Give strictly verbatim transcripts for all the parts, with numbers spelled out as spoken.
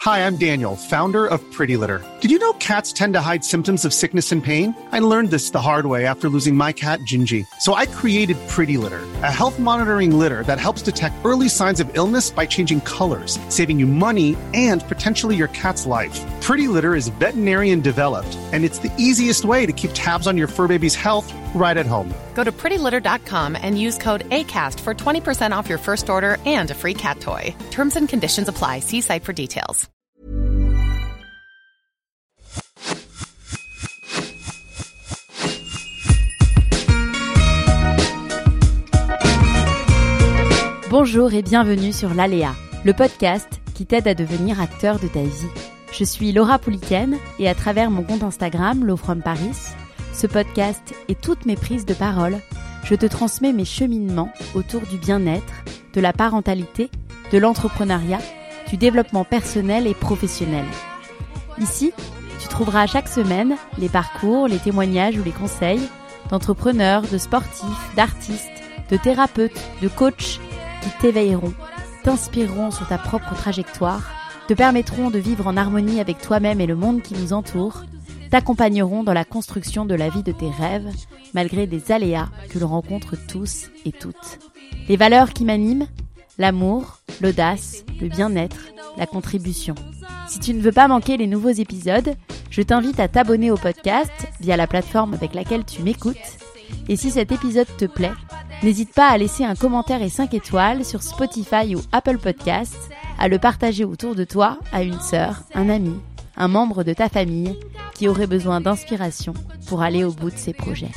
Hi, I'm Daniel, founder of Pretty Litter. Did you know cats tend to hide symptoms of sickness and pain? I learned this the hard way after losing my cat, Gingy. So I created Pretty Litter, a health monitoring litter that helps detect early signs of illness by changing colors, saving you money and potentially your cat's life. Pretty Litter is veterinarian developed, and it's the easiest way to keep tabs on your fur baby's health right at home. Go to pretty litter dot com and use code ACAST for twenty percent off your first order and a free cat toy. Terms and conditions apply. See site for details. Bonjour et bienvenue sur l'Aléa, le podcast qui t'aide à devenir acteur de ta vie. Je suis Laura Pouliken et à travers mon compte Instagram, Lo From Paris, ce podcast et toutes mes prises de parole, je te transmets mes cheminements autour du bien-être, de la parentalité, de l'entrepreneuriat, du développement personnel et professionnel. Ici, tu trouveras chaque semaine les parcours, les témoignages ou les conseils d'entrepreneurs, de sportifs, d'artistes, de thérapeutes, de coachs qui t'éveilleront, t'inspireront sur ta propre trajectoire, te permettront de vivre en harmonie avec toi-même et le monde qui nous entoure, t'accompagneront dans la construction de la vie de tes rêves, malgré des aléas que l'on rencontre tous et toutes. Les valeurs qui m'animent, l'amour, l'audace, le bien-être, la contribution. Si tu ne veux pas manquer les nouveaux épisodes, je t'invite à t'abonner au podcast via la plateforme avec laquelle tu m'écoutes. Et si cet épisode te plaît, n'hésite pas à laisser un commentaire et cinq étoiles sur Spotify ou Apple Podcasts, à le partager autour de toi à une sœur, un ami, un membre de ta famille qui aurait besoin d'inspiration pour aller au bout de ses projets.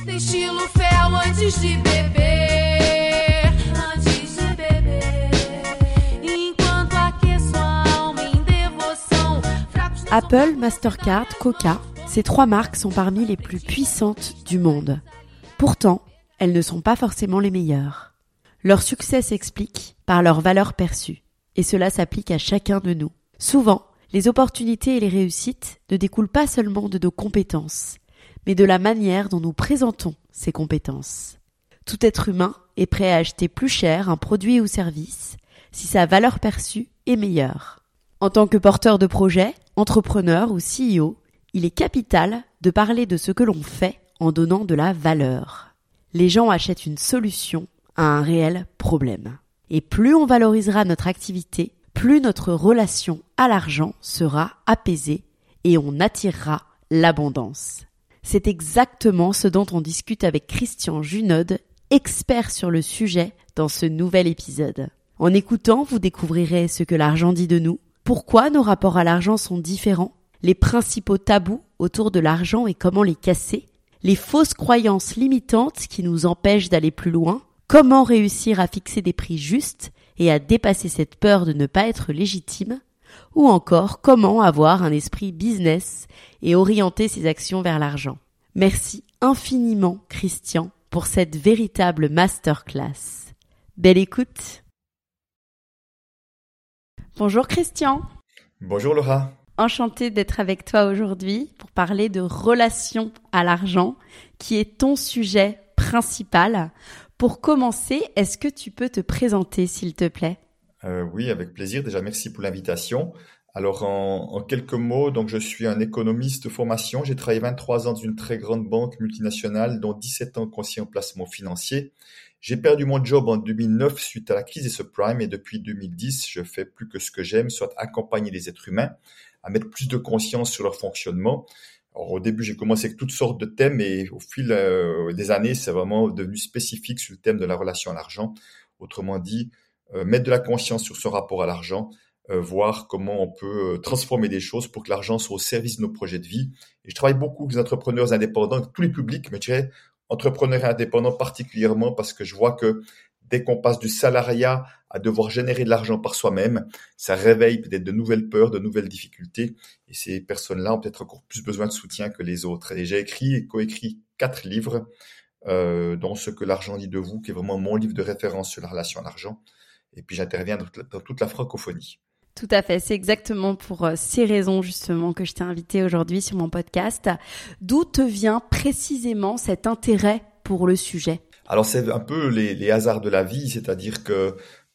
Apple, Mastercard, Coca, ces trois marques sont parmi les plus puissantes du monde. Pourtant, elles ne sont pas forcément les meilleures. Leur succès s'explique par leur valeur perçue, et cela s'applique à chacun de nous. Souvent, les opportunités et les réussites ne découlent pas seulement de nos compétences, mais de la manière dont nous présentons ces compétences. Tout être humain est prêt à acheter plus cher un produit ou service si sa valeur perçue est meilleure. En tant que porteur de projet, entrepreneur ou C E O, il est capital de parler de ce que l'on fait en donnant de la valeur. Les gens achètent une solution à un réel problème. Et plus on valorisera notre activité, plus notre relation à l'argent sera apaisée et on attirera l'abondance. C'est exactement ce dont on discute avec Christian Junod, expert sur le sujet dans ce nouvel épisode. En écoutant, vous découvrirez ce que l'argent dit de nous, pourquoi nos rapports à l'argent sont différents, les principaux tabous autour de l'argent et comment les casser, les fausses croyances limitantes qui nous empêchent d'aller plus loin, comment réussir à fixer des prix justes et à dépasser cette peur de ne pas être légitime, ou encore comment avoir un esprit business et orienter ses actions vers l'argent. Merci infiniment, Christian, pour cette véritable masterclass. Belle écoute. Bonjour Christian. Bonjour Laura. Enchantée d'être avec toi aujourd'hui pour parler de relation à l'argent, qui est ton sujet principal. Pour commencer, est-ce que tu peux te présenter, s'il te plaît ? euh, Oui, avec plaisir. Déjà, merci pour l'invitation. Alors, en, en quelques mots, donc je suis un économiste de formation. J'ai travaillé vingt-trois ans dans une très grande banque multinationale, dont dix-sept ans conseiller en placement financier. J'ai perdu mon job en deux mille neuf suite à la crise des subprimes et depuis deux mille dix, je fais plus que ce que j'aime, soit accompagner les êtres humains à mettre plus de conscience sur leur fonctionnement. Alors, au début, j'ai commencé avec toutes sortes de thèmes et au fil euh, des années, c'est vraiment devenu spécifique sur le thème de la relation à l'argent. Autrement dit, euh, mettre de la conscience sur ce rapport à l'argent, euh, voir comment on peut euh, transformer des choses pour que l'argent soit au service de nos projets de vie. Et je travaille beaucoup avec les entrepreneurs indépendants, avec tous les publics, mais je dirais entrepreneurs indépendants particulièrement parce que je vois que dès qu'on passe du salariat à devoir générer de l'argent par soi-même, ça réveille peut-être de nouvelles peurs, de nouvelles difficultés. Et ces personnes-là ont peut-être encore plus besoin de soutien que les autres. Et j'ai écrit et coécrit quatre livres, euh, dont Ce que l'argent dit de vous, qui est vraiment mon livre de référence sur la relation à l'argent. Et puis j'interviens dans toute la, dans toute la francophonie. Tout à fait, c'est exactement pour ces raisons justement que je t'ai invité aujourd'hui sur mon podcast. D'où te vient précisément cet intérêt pour le sujet ? Alors c'est un peu les, les hasards de la vie, c'est-à-dire que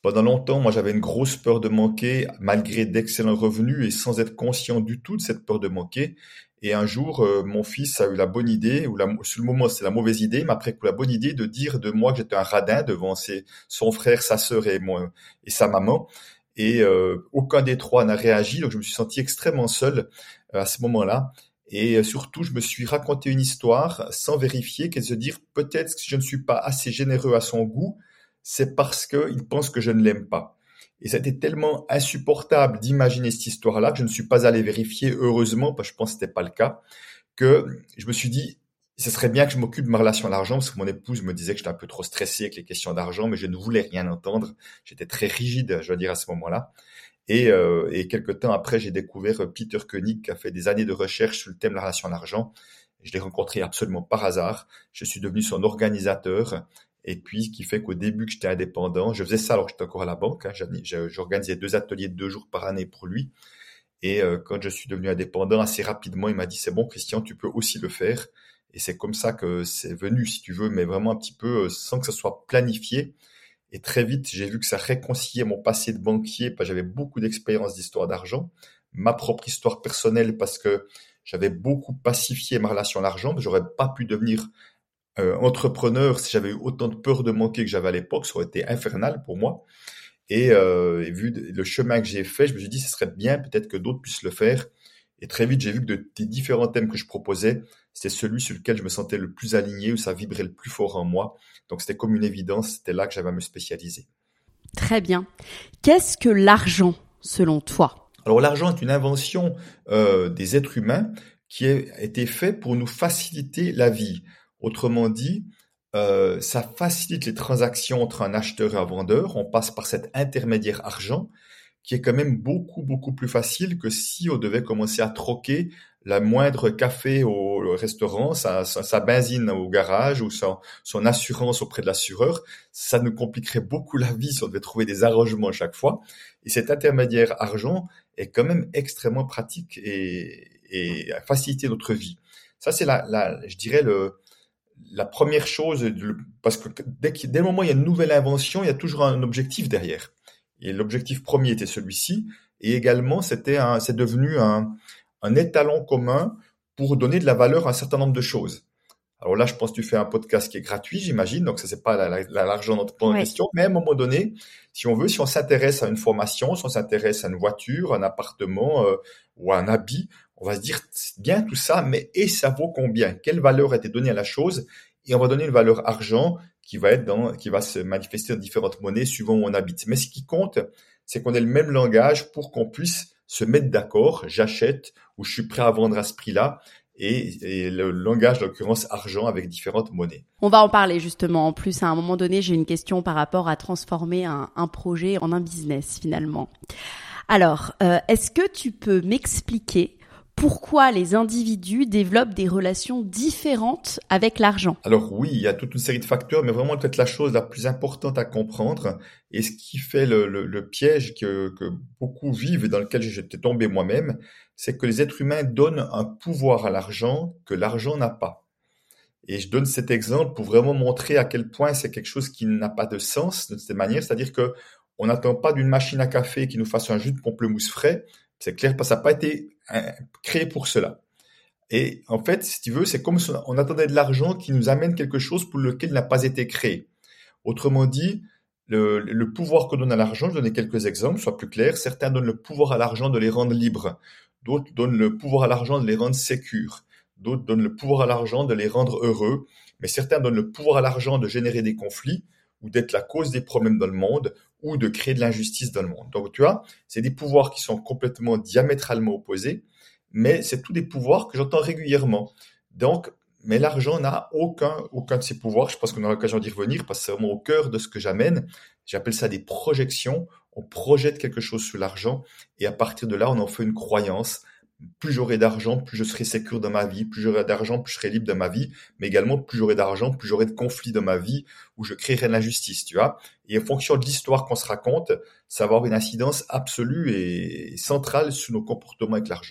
Pendant longtemps, moi, j'avais une grosse peur de manquer, malgré d'excellents revenus et sans être conscient du tout de cette peur de manquer. Et un jour, euh, mon fils a eu la bonne idée, ou la, sur le moment, c'est la mauvaise idée, mais après coup, la bonne idée de dire de moi que j'étais un radin devant ses, son frère, sa sœur et moi, et sa maman. Et euh, aucun des trois n'a réagi, donc je me suis senti extrêmement seul euh, à ce moment-là. Et euh, surtout, je me suis raconté une histoire sans vérifier, qu'elle se dire peut-être que si je ne suis pas assez généreux à son goût, c'est parce qu'il pense que je ne l'aime pas. Et ça a été tellement insupportable d'imaginer cette histoire-là que je ne suis pas allé vérifier, heureusement, parce que je pense que c'était pas le cas, que je me suis dit, ce serait bien que je m'occupe de ma relation à l'argent, parce que mon épouse me disait que j'étais un peu trop stressé avec les questions d'argent, mais je ne voulais rien entendre. J'étais très rigide, je dois dire, à ce moment-là. Et, euh, et quelques temps après, j'ai découvert Peter Koenig, qui a fait des années de recherche sur le thème de la relation à l'argent. Je l'ai rencontré absolument par hasard. Je suis devenu son organisateur. Et puis, ce qui fait qu'au début que j'étais indépendant, je faisais ça alors que j'étais encore à la banque. Hein, j'organisais deux ateliers de deux jours par année pour lui. Et euh, quand je suis devenu indépendant, assez rapidement, il m'a dit « C'est bon, Christian, tu peux aussi le faire ». Et c'est comme ça que c'est venu, si tu veux, mais vraiment un petit peu sans que ce soit planifié. Et très vite, j'ai vu que ça réconciliait mon passé de banquier, parce que j'avais beaucoup d'expérience d'histoire d'argent, ma propre histoire personnelle, parce que j'avais beaucoup pacifié ma relation à l'argent. J'aurais pas pu devenir Euh, entrepreneur, si j'avais eu autant de peur de manquer que j'avais à l'époque, ça aurait été infernal pour moi. Et, euh, et vu le chemin que j'ai fait, je me suis dit, ce serait bien peut-être que d'autres puissent le faire. Et très vite, j'ai vu que de, des différents thèmes que je proposais, c'était celui sur lequel je me sentais le plus aligné, où ça vibrait le plus fort en moi. Donc c'était comme une évidence, c'était là que j'avais à me spécialiser. Très bien. Qu'est-ce que l'argent, selon toi ? Alors l'argent est une invention euh, des êtres humains qui a été fait pour nous faciliter la vie. Autrement dit, euh, ça facilite les transactions entre un acheteur et un vendeur. On passe par cet intermédiaire argent qui est quand même beaucoup, beaucoup plus facile que si on devait commencer à troquer la moindre café au restaurant, sa, sa, sa benzine au garage ou son, son assurance auprès de l'assureur. Ça nous compliquerait beaucoup la vie si on devait trouver des arrangements à chaque fois. Et cet intermédiaire argent est quand même extrêmement pratique et, et a facilité notre vie. Ça, c'est la, la je dirais, le... la première chose, parce que dès, dès le moment où il y a une nouvelle invention, il y a toujours un objectif derrière. Et l'objectif premier était celui-ci, et également c'était un, c'est devenu un, un étalon commun pour donner de la valeur à un certain nombre de choses. Alors là, je pense que tu fais un podcast qui est gratuit, j'imagine, donc ça c'est pas la, la, la, l'argent dont tu poses en question, mais à un moment donné, si on veut, si on s'intéresse à une formation, si on s'intéresse à une voiture, un appartement euh, ou à un habit, on va se dire, c'est bien tout ça, mais et ça vaut combien? Quelle valeur a été donnée à la chose? Et on va donner une valeur argent qui va être dans, qui va se manifester dans différentes monnaies suivant où on habite. Mais ce qui compte, c'est qu'on ait le même langage pour qu'on puisse se mettre d'accord. J'achète ou je suis prêt à vendre à ce prix-là. Et, et le langage, en l'occurrence, argent avec différentes monnaies. On va en parler justement. En plus, à un moment donné, j'ai une question par rapport à transformer un, un projet en un business finalement. Alors, euh, est-ce que tu peux m'expliquer pourquoi les individus développent des relations différentes avec l'argent? Alors oui, il y a toute une série de facteurs, mais vraiment peut-être la chose la plus importante à comprendre et ce qui fait le, le, le piège que, que beaucoup vivent et dans lequel j'étais tombé moi-même, c'est que les êtres humains donnent un pouvoir à l'argent que l'argent n'a pas. Et je donne cet exemple pour vraiment montrer à quel point c'est quelque chose qui n'a pas de sens de cette manière, c'est-à-dire que on n'attend pas d'une machine à café qui nous fasse un jus de pamplemousse frais. C'est clair, parce que ça n'a pas été créé pour cela. Et en fait, si tu veux, c'est comme si on attendait de l'argent qui nous amène quelque chose pour lequel il n'a pas été créé. Autrement dit, le, le pouvoir que donne à l'argent, je vais donner quelques exemples, soit plus clair. Certains donnent le pouvoir à l'argent de les rendre libres. D'autres donnent le pouvoir à l'argent de les rendre sécures. D'autres donnent le pouvoir à l'argent de les rendre heureux. Mais certains donnent le pouvoir à l'argent de générer des conflits ou d'être la cause des problèmes dans le monde, ou de créer de l'injustice dans le monde. Donc, tu vois, c'est des pouvoirs qui sont complètement diamétralement opposés, mais c'est tous des pouvoirs que j'entends régulièrement. Donc, mais l'argent n'a aucun, aucun de ces pouvoirs. Je pense qu'on aura l'occasion d'y revenir, parce que c'est vraiment au cœur de ce que j'amène. J'appelle ça des projections. On projette quelque chose sur l'argent, et à partir de là, on en fait une croyance. Plus j'aurai d'argent, plus je serai sécure dans ma vie, plus j'aurai d'argent, plus je serai libre dans ma vie, mais également plus j'aurai d'argent, plus j'aurai de conflits dans ma vie où je créerai de l'injustice, tu vois. Et en fonction de l'histoire qu'on se raconte, ça va avoir une incidence absolue et centrale sur nos comportements avec l'argent.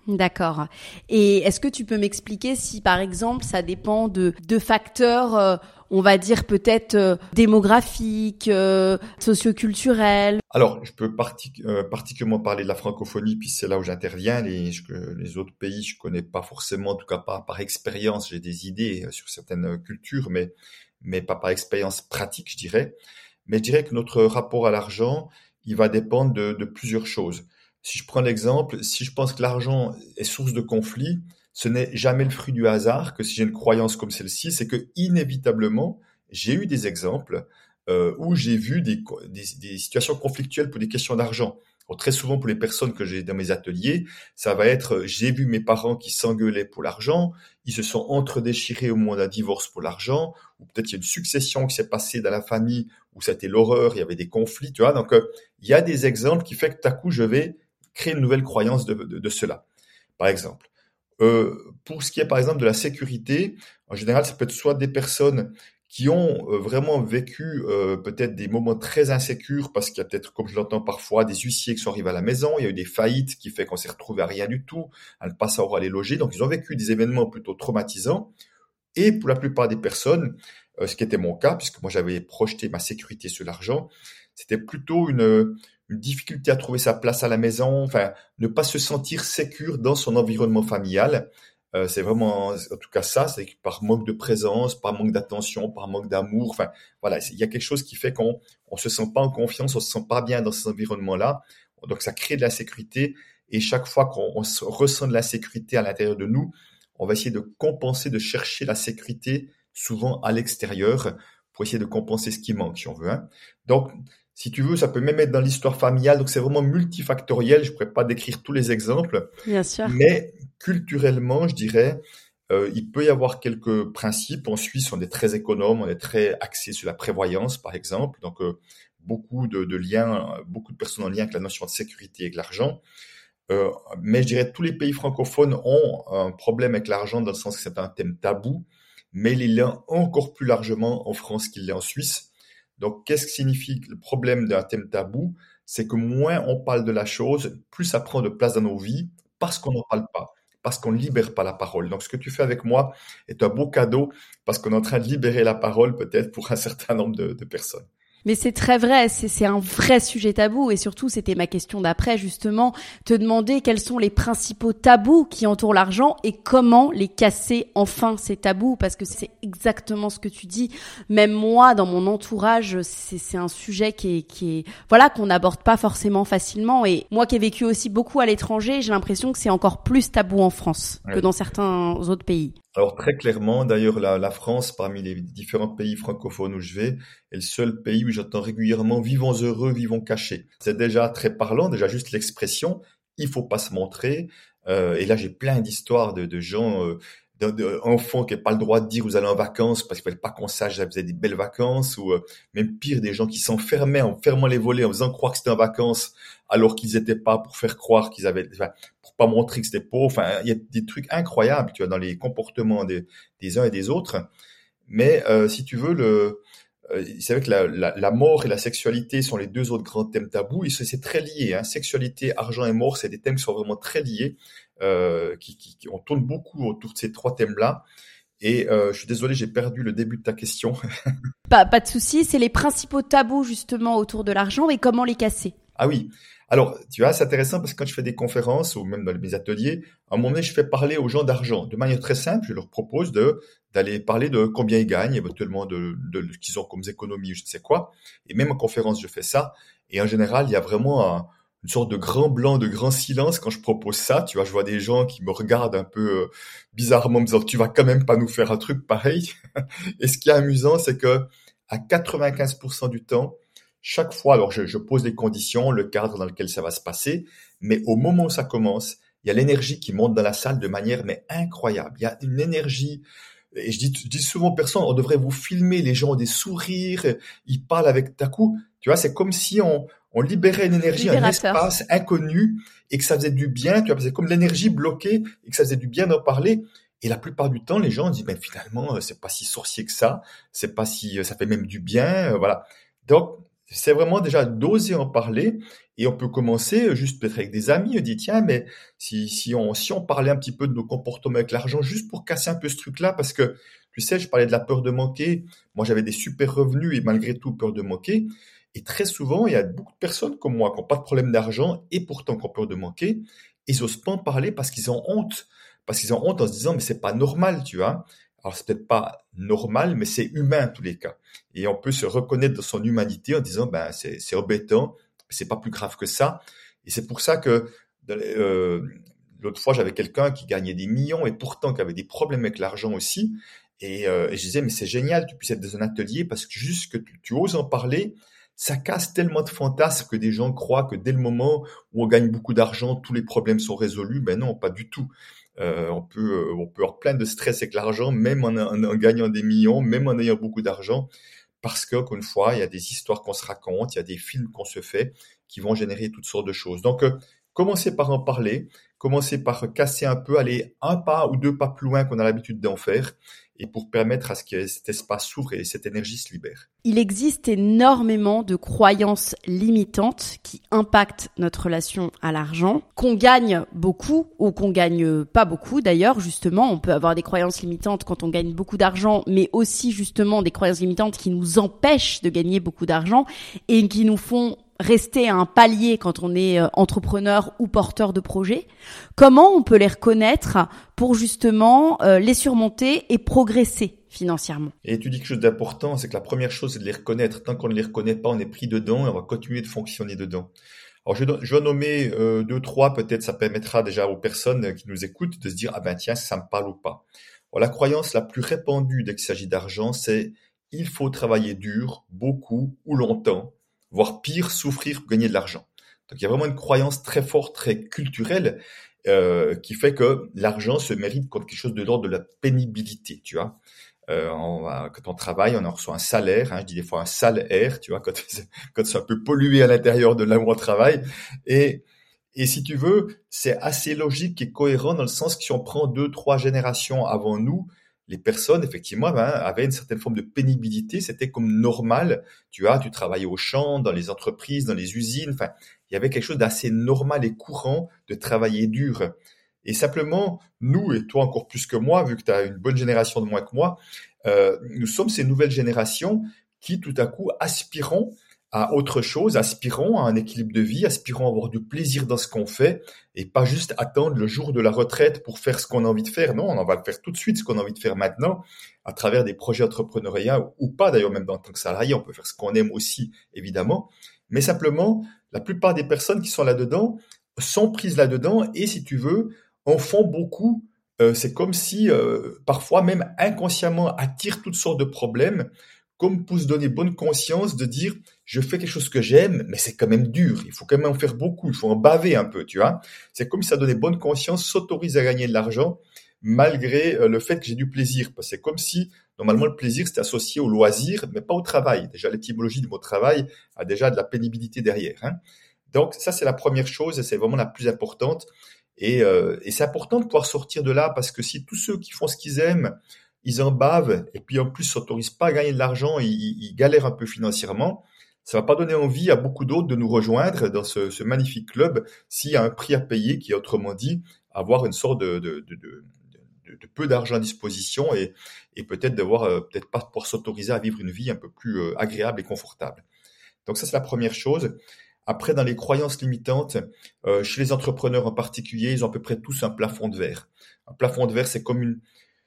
D'accord. Et est-ce que tu peux m'expliquer si, par exemple, ça dépend de, de facteurs, euh, on va dire peut-être euh, démographiques, euh, socioculturels? Alors, je peux partic- euh, particulièrement parler de la francophonie, puis c'est là où j'interviens. Les, je- les autres pays, je connais pas forcément, en tout cas pas par expérience. J'ai des idées euh, sur certaines euh, cultures, mais mais pas par expérience pratique, je dirais. Mais je dirais que notre rapport à l'argent, il va dépendre de, de plusieurs choses. Si je prends l'exemple, si je pense que l'argent est source de conflit, ce n'est jamais le fruit du hasard que si j'ai une croyance comme celle-ci, c'est que inévitablement, j'ai eu des exemples euh, où j'ai vu des, des, des situations conflictuelles pour des questions d'argent. Alors, très souvent, pour les personnes que j'ai dans mes ateliers, ça va être euh, j'ai vu mes parents qui s'engueulaient pour l'argent, ils se sont entre-déchirés au moment d'un divorce pour l'argent, ou peut-être il y a une succession qui s'est passée dans la famille où ça a été l'horreur, il y avait des conflits, tu vois. Donc, euh, il y a des exemples qui fait que tout à coup, je vais créer une nouvelle croyance de, de, de cela. Par exemple, euh, pour ce qui est par exemple de la sécurité, en général, ça peut être soit des personnes qui ont euh, vraiment vécu euh, peut-être des moments très insécures parce qu'il y a peut-être, comme je l'entends parfois, des huissiers qui sont arrivés à la maison, il y a eu des faillites qui fait qu'on s'est retrouvé à rien du tout, à ne pas savoir où aller loger. Donc, ils ont vécu des événements plutôt traumatisants. Et pour la plupart des personnes, euh, ce qui était mon cas, puisque moi j'avais projeté ma sécurité sur l'argent, c'était plutôt une, une difficulté à trouver sa place à la maison, enfin, ne pas se sentir sécure dans son environnement familial. Euh, c'est vraiment, en tout cas ça, c'est par manque de présence, par manque d'attention, par manque d'amour. Enfin, voilà, il y a quelque chose qui fait qu'on on se sent pas en confiance, on se sent pas bien dans cet environnement-là. Donc ça crée de l'insécurité. Et chaque fois qu'on on se ressent de l'insécurité à l'intérieur de nous, on va essayer de compenser, de chercher la sécurité souvent à l'extérieur pour essayer de compenser ce qui manque, si on veut. Hein. Donc, si tu veux, ça peut même être dans l'histoire familiale. Donc, c'est vraiment multifactoriel. Je ne pourrais pas décrire tous les exemples. Bien sûr. Mais culturellement, je dirais, euh, il peut y avoir quelques principes. En Suisse, on est très économe, on est très axé sur la prévoyance, par exemple. Donc, euh, beaucoup de, de liens, beaucoup de personnes en lien avec la notion de sécurité et de l'argent. Euh, mais je dirais que tous les pays francophones ont un problème avec l'argent dans le sens que c'est un thème tabou, mais il l'est encore plus largement en France qu'il l'est en Suisse. Donc, qu'est-ce que signifie le problème d'un thème tabou? C'est que moins on parle de la chose, plus ça prend de place dans nos vies, parce qu'on n'en parle pas, parce qu'on ne libère pas la parole. Donc, ce que tu fais avec moi est un beau cadeau, parce qu'on est en train de libérer la parole peut-être pour un certain nombre de, de personnes. Mais c'est très vrai, c'est, c'est un vrai sujet tabou et surtout c'était ma question d'après justement, te demander quels sont les principaux tabous qui entourent l'argent et comment les casser enfin ces tabous parce que c'est exactement ce que tu dis. Même moi dans mon entourage, c'est, c'est un sujet qui est, qui est voilà qu'on n'aborde pas forcément facilement et moi qui ai vécu aussi beaucoup à l'étranger, j'ai l'impression que c'est encore plus tabou en France ouais. que dans certains autres pays. Alors très clairement, d'ailleurs, la, la France, parmi les différents pays francophones où je vais, est le seul pays où j'entends régulièrement « vivons heureux, vivons cachés ». C'est déjà très parlant, déjà juste l'expression « il faut pas se montrer euh, ». Et là, j'ai plein d'histoires de, de gens, euh, d'enfants qui n'ont pas le droit de dire « vous allez en vacances » parce qu'il ne fallait pas qu'on sache que vous avez des belles vacances. Ou euh, même pire, des gens qui s'enfermaient en fermant les volets, en faisant croire que c'était en vacances alors qu'ils n'étaient pas, pour faire croire qu'ils avaient... Enfin, pour pas montrer que c'était pauvre. Enfin, il y a des trucs incroyables, tu vois, dans les comportements des, des uns et des autres. Mais euh, si tu veux, le, euh, c'est vrai que la, la, la mort et la sexualité sont les deux autres grands thèmes tabous. Et c'est très lié. Hein. Sexualité, argent et mort, c'est des thèmes qui sont vraiment très liés. Euh, qui, qui, qui, on tourne beaucoup autour de ces trois thèmes-là. Et euh, je suis désolé, j'ai perdu le début de ta question. Pas, pas de souci. C'est les principaux tabous justement autour de l'argent et comment les casser. Ah oui. Alors, tu vois, c'est intéressant parce que quand je fais des conférences ou même dans mes ateliers, à un moment donné, je fais parler aux gens d'argent. De manière très simple, je leur propose de d'aller parler de combien ils gagnent, éventuellement de, de, de ce qu'ils ont comme économie ou je ne sais quoi. Et même en conférence, je fais ça. Et en général, il y a vraiment un, une sorte de grand blanc, de grand silence quand je propose ça. Tu vois, je vois des gens qui me regardent un peu euh, bizarrement, me disant « tu vas quand même pas nous faire un truc pareil ». Et ce qui est amusant, c'est que à quatre-vingt-quinze pour cent du temps, chaque fois, alors je, je pose les conditions, le cadre dans lequel ça va se passer, mais au moment où ça commence, il y a l'énergie qui monte dans la salle de manière mais incroyable. Il y a une énergie, et je dis, je dis souvent aux personnes, on devrait vous filmer, les gens ont des sourires, ils parlent avec d'un coup, tu vois, c'est comme si on, on libérait une énergie, Libérateur. un espace inconnu, et que ça faisait du bien, tu vois, c'est comme l'énergie bloquée, et que ça faisait du bien d'en parler. Et la plupart du temps, les gens disent, mais finalement, c'est pas si sorcier que ça, c'est pas si, ça fait même du bien, voilà. Donc, C'est vraiment déjà d'oser en parler et on peut commencer juste peut-être avec des amis. On dit tiens, mais si, si, on, si on parlait un petit peu de nos comportements avec l'argent juste pour casser un peu ce truc-là, parce que tu sais, je parlais de la peur de manquer. Moi, j'avais des super revenus et malgré tout, peur de manquer. Et très souvent, il y a beaucoup de personnes comme moi qui n'ont pas de problème d'argent et pourtant qui ont peur de manquer. Ils n'osent pas en parler parce qu'ils ont honte. Parce qu'ils ont honte en se disant mais c'est pas normal, tu vois. Alors, c'est peut-être pas normal, mais c'est humain en tous les cas. Et on peut se reconnaître dans son humanité en disant, ben, c'est, c'est embêtant, mais c'est pas plus grave que ça. Et c'est pour ça que, euh, l'autre fois, j'avais quelqu'un qui gagnait des millions et pourtant qui avait des problèmes avec l'argent aussi. Et, euh, et je disais, mais c'est génial, tu puisses être dans un atelier parce que juste que tu, tu oses en parler, ça casse tellement de fantasmes que des gens croient que dès le moment où on gagne beaucoup d'argent, tous les problèmes sont résolus. Ben non, pas du tout. Euh, on peut, euh, on peut avoir plein de stress avec l'argent, même en, en, en gagnant des millions, même en ayant beaucoup d'argent, parce que, encore une fois, il y a des histoires qu'on se raconte, il y a des films qu'on se fait qui vont générer toutes sortes de choses. Donc, euh, commencez par en parler, commencez par casser un peu, aller un pas ou deux pas plus loin qu'on a l'habitude d'en faire, et pour permettre à ce que cet espace s'ouvre et cette énergie se libère. Il existe énormément de croyances limitantes qui impactent notre relation à l'argent, qu'on gagne beaucoup ou qu'on gagne pas beaucoup. D'ailleurs, justement, on peut avoir des croyances limitantes quand on gagne beaucoup d'argent, mais aussi justement des croyances limitantes qui nous empêchent de gagner beaucoup d'argent et qui nous font rester à un palier quand on est entrepreneur ou porteur de projet. Comment on peut les reconnaître pour justement euh, les surmonter et progresser financièrement? Et tu dis quelque chose d'important, c'est que la première chose, c'est de les reconnaître. Tant qu'on ne les reconnaît pas, on est pris dedans et on va continuer de fonctionner dedans. Alors, je, je vais nommer euh, deux, trois, peut-être ça permettra déjà aux personnes qui nous écoutent de se dire « Ah ben tiens, ça me parle ou pas ». Alors, la croyance la plus répandue dès qu'il s'agit d'argent, c'est « Il faut travailler dur, beaucoup ou longtemps ». Voire pire, souffrir pour gagner de l'argent. Donc il y a vraiment une croyance très forte, très culturelle, euh, qui fait que l'argent se mérite comme quelque chose de l'ordre de la pénibilité, tu vois. Euh, on va, quand on travaille, on en reçoit un salaire, hein, je dis des fois un salaire, tu vois, quand, quand c'est un peu pollué à l'intérieur de là où on travaille. Et, et si tu veux, c'est assez logique et cohérent dans le sens que si on prend deux, trois générations avant nous, les personnes, effectivement, ben, avaient une certaine forme de pénibilité. C'était comme normal. Tu vois, tu travaillais au champ, dans les entreprises, dans les usines. Enfin, il y avait quelque chose d'assez normal et courant de travailler dur. Et simplement, nous, et toi encore plus que moi, vu que tu as une bonne génération de moins que moi, euh, nous sommes ces nouvelles générations qui, tout à coup, aspirons à autre chose, aspirons à un équilibre de vie, aspirons à avoir du plaisir dans ce qu'on fait et pas juste attendre le jour de la retraite pour faire ce qu'on a envie de faire. Non, on va le faire tout de suite, ce qu'on a envie de faire maintenant, à travers des projets entrepreneuriaux ou pas, d'ailleurs, même en tant que salarié, on peut faire ce qu'on aime aussi, évidemment. Mais simplement, la plupart des personnes qui sont là-dedans sont prises là-dedans et, si tu veux, en font beaucoup. Euh, c'est comme si, euh, parfois, même inconsciemment, attirent toutes sortes de problèmes, comme pour se donner bonne conscience de dire je fais quelque chose que j'aime, mais c'est quand même dur, il faut quand même en faire beaucoup, il faut en baver un peu, tu vois. C'est comme si ça donnait bonne conscience, s'autorise à gagner de l'argent, malgré le fait que j'ai du plaisir. Parce que c'est comme si, normalement, le plaisir, c'était associé au loisir, mais pas au travail. Déjà, l'étymologie du mot travail a déjà de la pénibilité derrière, hein. Donc, ça, c'est la première chose, et c'est vraiment la plus importante. Et, euh, et c'est important de pouvoir sortir de là, parce que si tous ceux qui font ce qu'ils aiment, ils en bavent, et puis en plus s'autorisent pas à gagner de l'argent, ils, ils galèrent un peu financièrement, ça va pas donner envie à beaucoup d'autres de nous rejoindre dans ce, ce magnifique club s'il y a un prix à payer qui est, autrement dit, avoir une sorte de, de, de, de, de, de peu d'argent à disposition et, et peut-être devoir, euh, peut-être pas pouvoir s'autoriser à vivre une vie un peu plus euh, agréable et confortable. Donc ça, c'est la première chose. Après, dans les croyances limitantes, euh, chez les entrepreneurs en particulier, ils ont à peu près tous un plafond de verre. Un plafond de verre, c'est comme une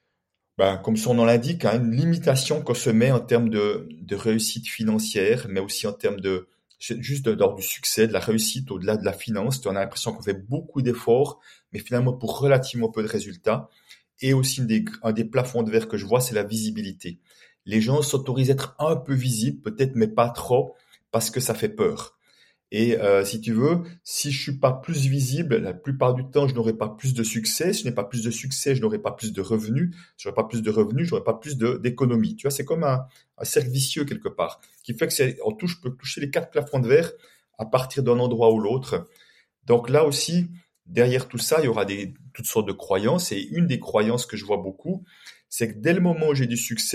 Ben, comme son nom l'indique, hein, une limitation qu'on se met en termes de, de réussite financière, mais aussi en termes de juste de, d'ordre du succès, de la réussite au-delà de la finance. On a l'impression qu'on fait beaucoup d'efforts, mais finalement pour relativement peu de résultats. Et aussi une des, un des plafonds de verre que je vois, c'est la visibilité. Les gens s'autorisent à être un peu visibles, peut-être, mais pas trop, parce que ça fait peur. Et euh, si tu veux, si je suis pas plus visible, la plupart du temps, je n'aurai pas plus de succès. Si je n'ai pas plus de succès, je n'aurai pas plus de revenus. Je n'aurai pas plus de revenus, je n'aurai pas plus de, d'économie. Tu vois, c'est comme un, un cercle vicieux quelque part, qui fait que c'est, on touche, peut toucher les quatre plafonds de verre à partir d'un endroit ou l'autre. Donc là aussi, derrière tout ça, il y aura des, toutes sortes de croyances. Et une des croyances que je vois beaucoup, c'est que dès le moment où j'ai du succès,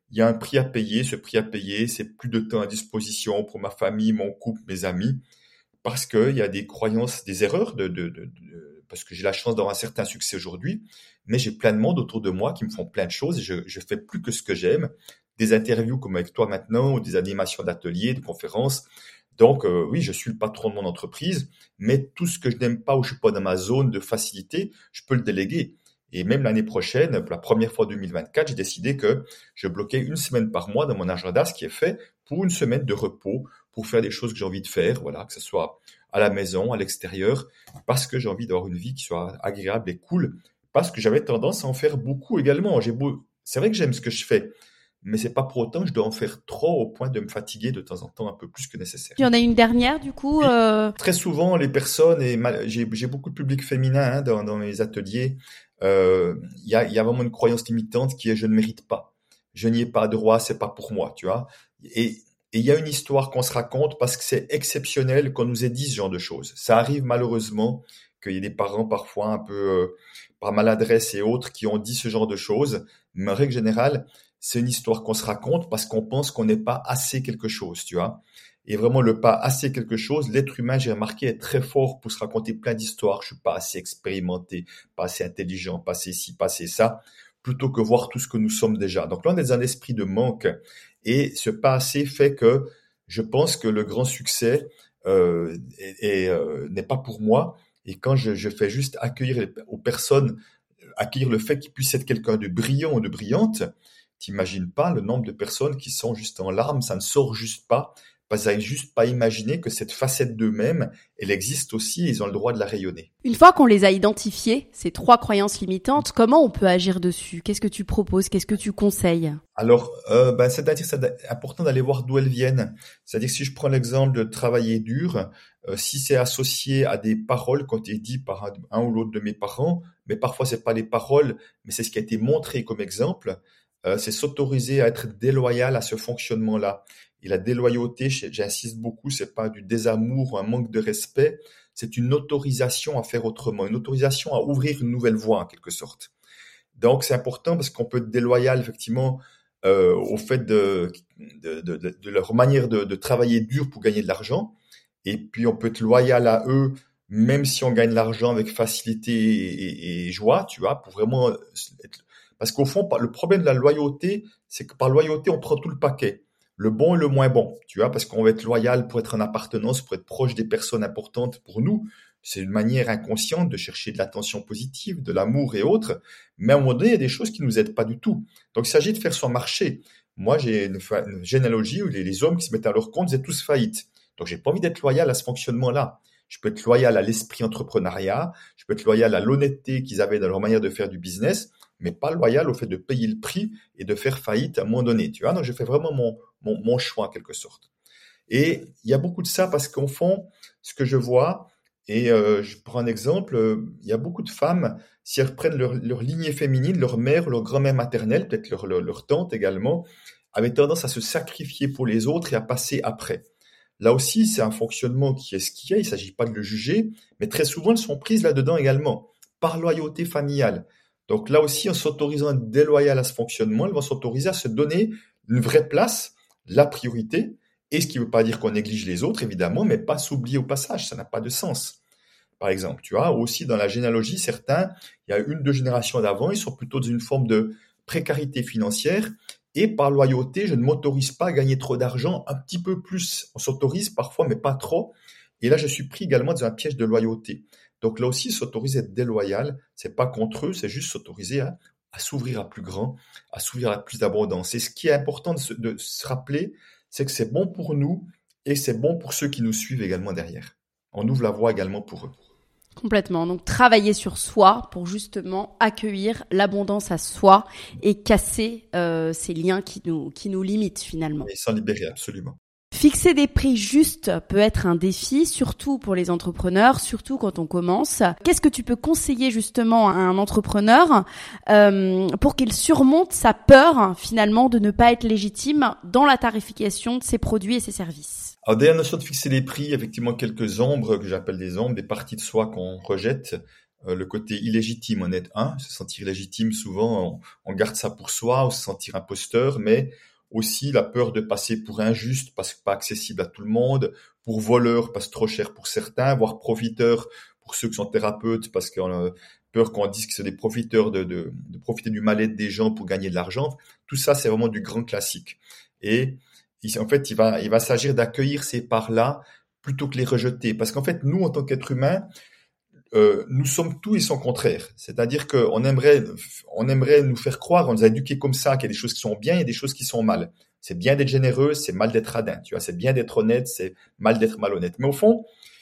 il y a un prix à payer. Ce prix à payer, c'est plus de temps à disposition pour ma famille, mon couple, mes amis, parce qu'il y a des croyances, des erreurs, de, de, de, de, parce que j'ai la chance d'avoir un certain succès aujourd'hui, mais j'ai plein de monde autour de moi qui me font plein de choses et je, je fais plus que ce que j'aime. Des interviews comme avec toi maintenant, ou des animations d'ateliers, de conférences. Donc, euh, oui, je suis le patron de mon entreprise, mais tout ce que je n'aime pas ou je suis pas dans ma zone de facilité, je peux le déléguer. Et même l'année prochaine, pour la première fois deux mille vingt-quatre, j'ai décidé que je bloquais une semaine par mois dans mon agenda, ce qui est fait pour une semaine de repos, pour faire des choses que j'ai envie de faire, voilà, que ce soit à la maison, à l'extérieur, parce que j'ai envie d'avoir une vie qui soit agréable et cool, parce que j'avais tendance à en faire beaucoup également. J'ai beau... C'est vrai que j'aime ce que je fais, mais c'est pas pour autant que je dois en faire trop au point de me fatiguer de temps en temps un peu plus que nécessaire. Il y en a une dernière du coup. Euh... Très souvent, les personnes, et mal, j'ai, j'ai beaucoup de public féminin hein, dans, dans mes ateliers, il euh, y, a, y a vraiment une croyance limitante qui est je ne mérite pas, je n'y ai pas droit, c'est pas pour moi, tu vois. Et il y a une histoire qu'on se raconte parce que c'est exceptionnel qu'on nous ait dit ce genre de choses. Ça arrive malheureusement qu'il y ait des parents parfois un peu euh, par maladresse et autres qui ont dit ce genre de choses, mais en règle générale, c'est une histoire qu'on se raconte parce qu'on pense qu'on n'est pas assez quelque chose, tu vois. Et vraiment, le pas assez quelque chose, l'être humain, j'ai remarqué, est très fort pour se raconter plein d'histoires. Je suis pas assez expérimenté, pas assez intelligent, pas assez ci, pas assez ça, plutôt que voir tout ce que nous sommes déjà. Donc là, on est dans un esprit de manque. Et ce pas assez fait que je pense que le grand succès euh, est, est, euh, n'est pas pour moi. Et quand je, je fais juste accueillir aux personnes, accueillir le fait qu'ils puissent être quelqu'un de brillant ou de brillante, t'imagines pas le nombre de personnes qui sont juste en larmes, ça ne sort juste pas, parce qu'ils n'arrivent juste pas à imaginer que cette facette d'eux-mêmes, elle existe aussi et ils ont le droit de la rayonner. Une fois qu'on les a identifiées, ces trois croyances limitantes, comment on peut agir dessus ? Qu'est-ce que tu proposes ? Qu'est-ce que tu conseilles ? Alors, euh, ben, c'est-à-dire c'est important d'aller voir d'où elles viennent. C'est-à-dire que si je prends l'exemple de travailler dur, euh, si c'est associé à des paroles qui ont été dites par un, un ou l'autre de mes parents, mais parfois c'est pas les paroles, mais c'est ce qui a été montré comme exemple, euh, c'est s'autoriser à être déloyal à ce fonctionnement-là. Et la déloyauté, j'insiste beaucoup, c'est pas du désamour ou un manque de respect, c'est une autorisation à faire autrement, une autorisation à ouvrir une nouvelle voie en quelque sorte. Donc c'est important parce qu'on peut être déloyal effectivement euh, au fait de, de, de, de, de leur manière de, de travailler dur pour gagner de l'argent, et puis on peut être loyal à eux même si on gagne de l'argent avec facilité et, et, et joie, tu vois, pour vraiment être... Parce qu'au fond, le problème de la loyauté, c'est que par loyauté, on prend tout le paquet. Le bon et le moins bon, tu vois, parce qu'on va être loyal pour être en appartenance, pour être proche des personnes importantes pour nous. C'est une manière inconsciente de chercher de l'attention positive, de l'amour et autres. Mais à un moment donné, il y a des choses qui nous aident pas du tout. Donc, il s'agit de faire son marché. Moi, j'ai une, une généalogie où les, les hommes qui se mettent à leur compte faisaient tous faillite. Donc, j'ai pas envie d'être loyal à ce fonctionnement-là. Je peux être loyal à l'esprit entrepreneuriat. Je peux être loyal à l'honnêteté qu'ils avaient dans leur manière de faire du business, mais pas loyal au fait de payer le prix et de faire faillite à un moment donné, tu vois. Donc, je fais vraiment mon, mon, mon choix, en quelque sorte. Et il y a beaucoup de ça parce qu'au fond, ce que je vois, et euh, je prends un exemple, euh, il y a beaucoup de femmes, si elles reprennent leur, leur lignée féminine, leur mère, leur grand-mère maternelle, peut-être leur, leur, leur tante également, avaient tendance à se sacrifier pour les autres et à passer après. Là aussi, c'est un fonctionnement qui est ce qu'il y a, il ne s'agit pas de le juger, mais très souvent, elles sont prises là-dedans également, par loyauté familiale. Donc là aussi, en s'autorisant à être déloyal à ce fonctionnement, elles vont s'autoriser à se donner une vraie place, la priorité, et ce qui ne veut pas dire qu'on néglige les autres, évidemment, mais pas s'oublier au passage, ça n'a pas de sens. Par exemple, tu vois, aussi dans la généalogie, certains, il y a une, deux générations d'avant, ils sont plutôt dans une forme de précarité financière, et par loyauté, je ne m'autorise pas à gagner trop d'argent, un petit peu plus. On s'autorise parfois, mais pas trop. Et là, je suis pris également dans un piège de loyauté. Donc là aussi, s'autoriser à être déloyal, c'est pas contre eux, c'est juste s'autoriser à, à s'ouvrir à plus grand, à s'ouvrir à plus d'abondance. Et ce qui est important de se, de se rappeler, c'est que c'est bon pour nous et c'est bon pour ceux qui nous suivent également derrière. On ouvre la voie également pour eux. Complètement. Donc, travailler sur soi pour justement accueillir l'abondance à soi et casser euh, ces liens qui nous, qui nous limitent finalement. Et s'en libérer, absolument. Fixer des prix justes peut être un défi, surtout pour les entrepreneurs, surtout quand on commence. Qu'est-ce que tu peux conseiller justement à un entrepreneur euh, pour qu'il surmonte sa peur finalement de ne pas être légitime dans la tarification de ses produits et ses services ? Alors, derrière la notion de fixer les prix, effectivement, quelques ombres que j'appelle des ombres, des parties de soi qu'on rejette. Euh, le côté illégitime en est un, se sentir légitime, souvent on, on garde ça pour soi, ou se sentir imposteur, mais aussi la peur de passer pour injuste parce que pas accessible à tout le monde, pour voleur parce que trop cher pour certains, voire profiteur pour ceux qui sont thérapeutes parce qu'on a peur qu'on dise que c'est des profiteurs de, de, de profiter du mal-être des gens pour gagner de l'argent. Tout ça, c'est vraiment du grand classique. Et en fait, il va, il va s'agir d'accueillir ces parts-là plutôt que les rejeter. Parce qu'en fait, nous, en tant qu'êtres humains, Euh, nous sommes tout et son contraire. C'est-à-dire qu'on aimerait, on aimerait nous faire croire, on nous a éduqués comme ça, qu'il y a des choses qui sont bien et des choses qui sont mal. C'est bien d'être généreux, c'est mal d'être radin. Tu vois, c'est bien d'être honnête, c'est mal d'être malhonnête. Mais au fond,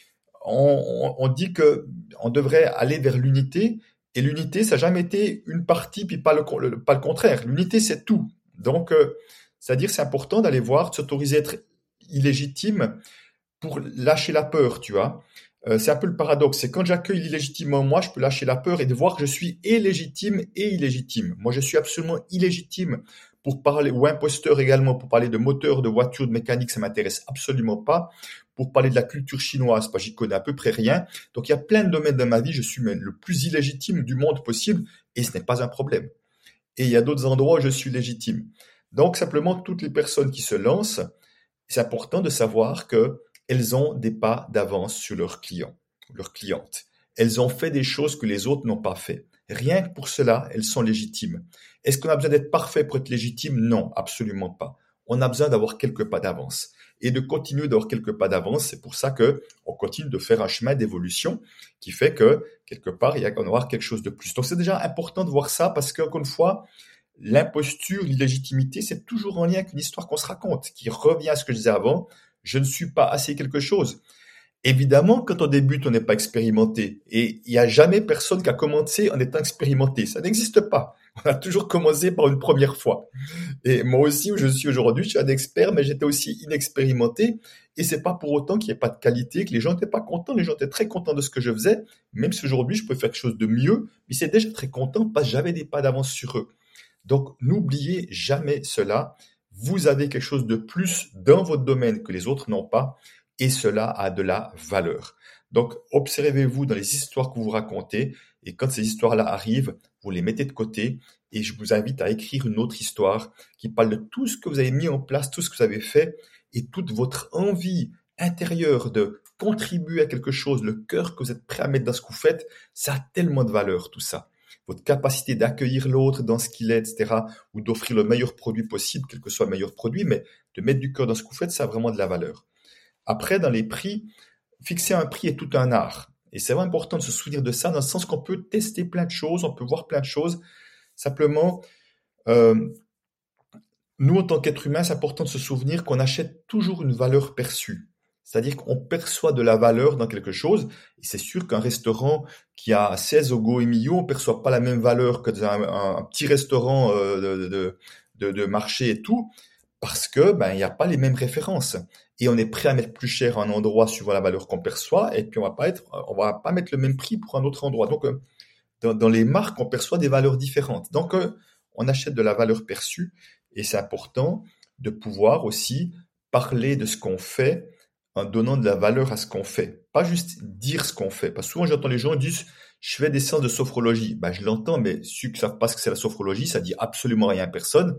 on, on, on dit que on devrait aller vers l'unité. Et l'unité, ça n'a jamais été une partie puis pas le, le pas le contraire. L'unité, c'est tout. Donc, euh, c'est-à-dire, c'est important d'aller voir, de s'autoriser à être illégitime pour lâcher la peur, tu vois. Euh, c'est un peu le paradoxe, c'est quand j'accueille l'illégitime en moi, je peux lâcher la peur et de voir que je suis et légitime et illégitime. Moi, je suis absolument illégitime pour parler, ou imposteur également, pour parler de moteur, de voiture, de mécanique, ça m'intéresse absolument pas. Pour parler de la culture chinoise, bah, j'y connais à peu près rien. Donc, il y a plein de domaines de ma vie, je suis même le plus illégitime du monde possible et ce n'est pas un problème. Et il y a d'autres endroits où je suis légitime. Donc, simplement, toutes les personnes qui se lancent, c'est important de savoir que elles ont des pas d'avance sur leurs clients, leurs clientes. Elles ont fait des choses que les autres n'ont pas fait. Rien que pour cela, elles sont légitimes. Est-ce qu'on a besoin d'être parfait pour être légitime? Non, absolument pas. On a besoin d'avoir quelques pas d'avance et de continuer d'avoir quelques pas d'avance. C'est pour ça que on continue de faire un chemin d'évolution qui fait que quelque part, il y a qu'on avoir quelque chose de plus. Donc, c'est déjà important de voir ça parce qu'encore une fois, l'imposture, l'illégitimité, c'est toujours en lien avec une histoire qu'on se raconte, qui revient à ce que je disais avant. Je ne suis pas assez quelque chose. Évidemment, quand on débute, on n'est pas expérimenté. Et il n'y a jamais personne qui a commencé en étant expérimenté. Ça n'existe pas. On a toujours commencé par une première fois. Et moi aussi, où je suis aujourd'hui, je suis un expert, mais j'étais aussi inexpérimenté. Et c'est pas pour autant qu'il n'y ait pas de qualité, que les gens n'étaient pas contents. Les gens étaient très contents de ce que je faisais. Même si aujourd'hui, je peux faire quelque chose de mieux, mais c'est déjà très content parce que j'avais des pas d'avance sur eux. Donc, n'oubliez jamais cela. Vous avez quelque chose de plus dans votre domaine que les autres n'ont pas et cela a de la valeur. Donc, observez-vous dans les histoires que vous racontez et quand ces histoires-là arrivent, vous les mettez de côté et je vous invite à écrire une autre histoire qui parle de tout ce que vous avez mis en place, tout ce que vous avez fait et toute votre envie intérieure de contribuer à quelque chose, le cœur que vous êtes prêt à mettre dans ce que vous faites, ça a tellement de valeur tout ça. Votre capacité d'accueillir l'autre dans ce qu'il est, et cetera, ou d'offrir le meilleur produit possible, quel que soit le meilleur produit, mais de mettre du cœur dans ce que vous faites, ça a vraiment de la valeur. Après, dans les prix, fixer un prix est tout un art. Et c'est vraiment important de se souvenir de ça, dans le sens qu'on peut tester plein de choses, on peut voir plein de choses. Simplement, euh, nous, en tant qu'êtres humains, c'est important de se souvenir qu'on achète toujours une valeur perçue. C'est-à-dire qu'on perçoit de la valeur dans quelque chose. Et c'est sûr qu'un restaurant qui a seize Ogo et Mio, on ne perçoit pas la même valeur que dans un, un, un petit restaurant euh, de, de, de, de marché et tout, parce que ben il n'y a pas les mêmes références. Et on est prêt à mettre plus cher à un endroit suivant la valeur qu'on perçoit, et puis on va pas être, on va pas mettre le même prix pour un autre endroit. Donc, euh, dans, dans les marques, on perçoit des valeurs différentes. Donc, euh, on achète de la valeur perçue, et c'est important de pouvoir aussi parler de ce qu'on fait en donnant de la valeur à ce qu'on fait. Pas juste dire ce qu'on fait. Parce que souvent, j'entends les gens dire « je fais des séances de sophrologie ». Ben, je l'entends, mais ceux qui ne savent pas ce que c'est la sophrologie, ça dit absolument rien à personne.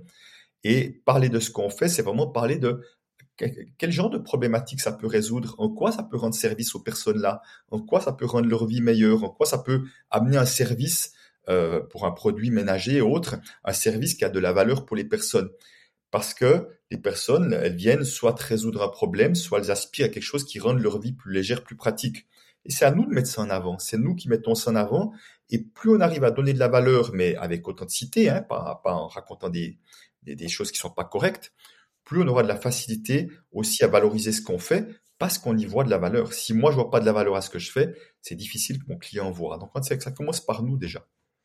Et parler de ce qu'on fait, c'est vraiment parler de quel genre de problématique ça peut résoudre, en quoi ça peut rendre service aux personnes-là, en quoi ça peut rendre leur vie meilleure, en quoi ça peut amener un service euh, pour un produit ménager et autres, un service qui a de la valeur pour les personnes. Parce que les personnes, elles viennent soit résoudre un problème, soit elles aspirent à quelque chose qui rende leur vie plus légère, plus pratique. Et c'est à nous de mettre ça en avant. C'est nous qui mettons ça en avant. Et plus on arrive à donner de la valeur, mais avec authenticité, hein, pas, pas en racontant des, des, des choses qui sont pas correctes, plus on aura de la facilité aussi à valoriser ce qu'on fait parce qu'on y voit de la valeur. Si moi, je vois pas de la valeur à ce que je fais, c'est difficile que mon client voit. Donc, c'est que ça commence par nous déjà.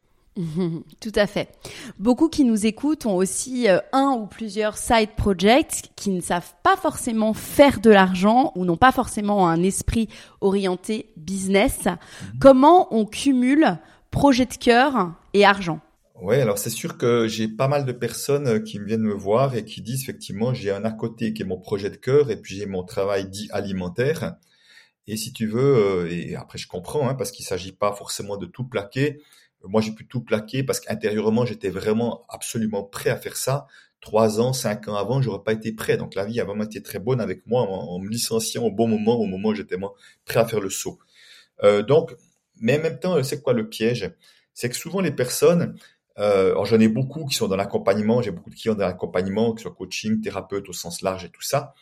Tout à fait. Beaucoup qui nous écoutent ont aussi euh, un ou plusieurs side projects qui ne savent pas forcément faire de l'argent ou n'ont pas forcément un esprit orienté business. Mmh. Comment on cumule projet de cœur et argent ? Oui, alors c'est sûr que j'ai pas mal de personnes qui viennent me voir et qui disent effectivement j'ai un à côté qui est mon projet de cœur et puis j'ai mon travail dit alimentaire. Et si tu veux, euh, et après je comprends, hein, parce qu'il s'agit pas forcément de tout plaquer. Moi, j'ai pu tout plaquer parce qu'intérieurement, j'étais vraiment absolument prêt à faire ça. Trois ans, cinq ans avant, j'aurais pas été prêt. Donc la vie a vraiment été très bonne avec moi en, en me licenciant au bon moment, au moment où j'étais moi prêt à faire le saut. Euh, donc, mais en même temps, c'est quoi le piège? C'est que souvent les personnes, euh, alors j'en ai beaucoup qui sont dans l'accompagnement, j'ai beaucoup de clients dans l'accompagnement, que ce soit coaching, thérapeute au sens large et tout ça,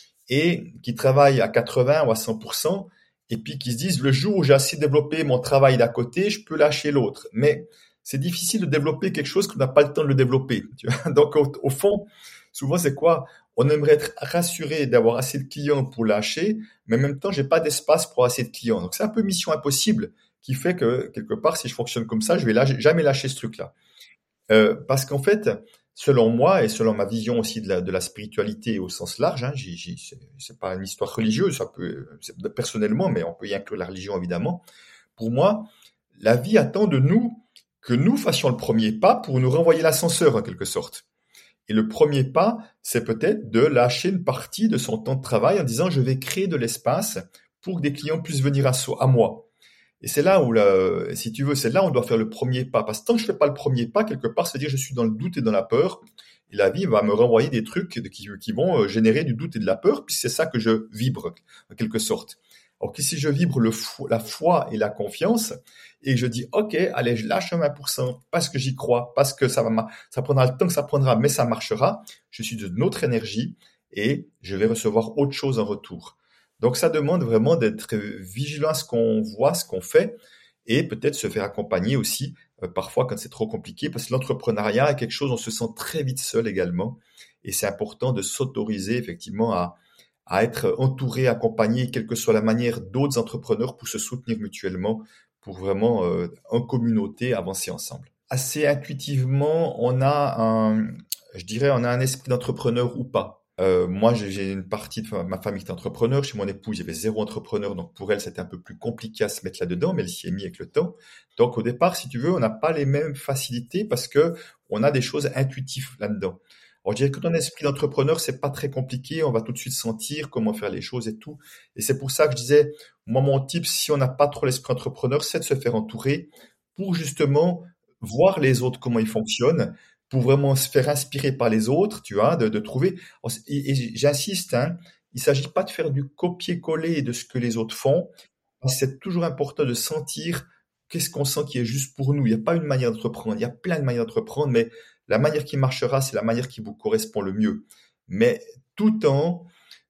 et qui travaillent à quatre-vingts ou à cent pour cent, et puis qui se disent, le jour où j'ai assez développé mon travail d'à côté, je peux lâcher l'autre. Mais c'est difficile de développer quelque chose qu'on n'a pas le temps de le développer. Tu vois. Donc, au, au fond, souvent, c'est quoi? On aimerait être rassuré d'avoir assez de clients pour lâcher, mais en même temps, j'ai pas d'espace pour assez de clients. Donc, c'est un peu mission impossible qui fait que, quelque part, si je fonctionne comme ça, je vais lâcher, jamais lâcher ce truc-là. Euh, parce qu'en fait, selon moi et selon ma vision aussi de la, de la spiritualité au sens large, hein, j'y, j'y, c'est, c'est pas une histoire religieuse, ça peut, c'est, personnellement, mais on peut y inclure la religion évidemment. Pour moi, la vie attend de nous que nous fassions le premier pas pour nous renvoyer l'ascenseur en quelque sorte. Et le premier pas, c'est peut-être de lâcher une partie de son temps de travail en disant je vais créer de l'espace pour que des clients puissent venir à, so- à moi. Et c'est là où, la, si tu veux, c'est là où on doit faire le premier pas. Parce que tant que je fais pas le premier pas, quelque part, ça veut dire que je suis dans le doute et dans la peur. Et la vie va me renvoyer des trucs qui, qui vont générer du doute et de la peur. Puis c'est ça que je vibre, en quelque sorte. Alors que si je vibre le fo- la foi et la confiance, et que je dis, OK, allez, je lâche un vingt pour cent parce que j'y crois, parce que ça va, ça prendra le temps que ça prendra, mais ça marchera. Je suis d'une autre énergie et je vais recevoir autre chose en retour. Donc, ça demande vraiment d'être vigilant à ce qu'on voit, ce qu'on fait, et peut-être se faire accompagner aussi, euh, parfois quand c'est trop compliqué, parce que l'entrepreneuriat est quelque chose, on se sent très vite seul également, et c'est important de s'autoriser effectivement à, à être entouré, accompagné, quelle que soit la manière d'autres entrepreneurs pour se soutenir mutuellement, pour vraiment, euh, en communauté, avancer ensemble. Assez intuitivement, on a un, je dirais, on a un esprit d'entrepreneur ou pas. Euh, moi, j'ai, j'ai une partie de ma famille qui est entrepreneur. Chez mon épouse, il y avait zéro entrepreneur. Donc, pour elle, c'était un peu plus compliqué à se mettre là-dedans, mais elle s'y est mise avec le temps. Donc, au départ, si tu veux, on n'a pas les mêmes facilités parce que on a des choses intuitives là-dedans. Alors, je dirais que ton esprit d'entrepreneur, c'est pas très compliqué. On va tout de suite sentir comment faire les choses et tout. Et c'est pour ça que je disais, moi, mon tip, si on n'a pas trop l'esprit entrepreneur, c'est de se faire entourer pour justement voir les autres comment ils fonctionnent, pour vraiment se faire inspirer par les autres, tu vois, de, de trouver. Et, et j'insiste, hein, il s'agit pas de faire du copier-coller de ce que les autres font. C'est toujours important de sentir qu'est-ce qu'on sent qui est juste pour nous. Il n'y a pas une manière d'entreprendre, il y a plein de manières d'entreprendre, mais la manière qui marchera, c'est la manière qui vous correspond le mieux. Mais tout en